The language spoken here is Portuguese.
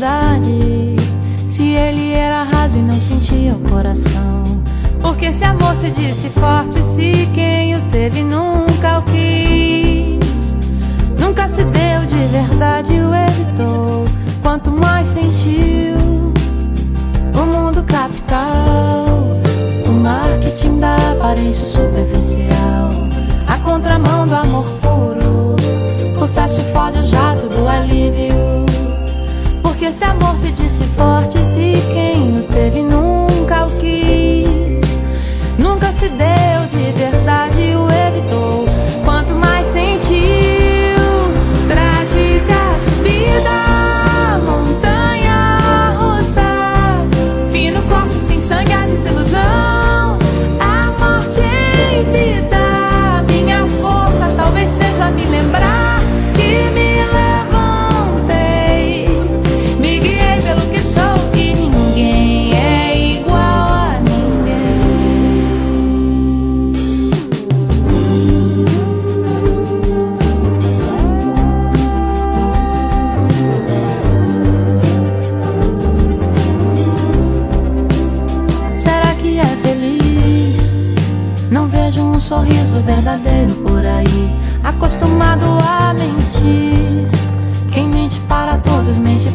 verdade, se ele era raso e não sentia o coração? Porque se amor se disse forte, se quem o teve nunca o quis, nunca se deu de verdade, o evitou, quanto mais sentiu o mundo capital, o marketing da aparência superficial, a contramão do amor puro, o fast food, o jato do alívio. Porque se amor se disse forte, se quem o teve nunca o quis, nunca se deu de verdade, o evitou, quanto mais sentiu. Trágica subida, montanha russa, fino corte sem sangue, a desilusão, a morte em vida. Minha força talvez seja me lembrar que me levantei, me guiei pelo que sou, que ninguém é igual a ninguém. Será que é feliz? Não vejo um sorriso verdadeiro por aí, acostumado a mentir. Quem mente para todos mente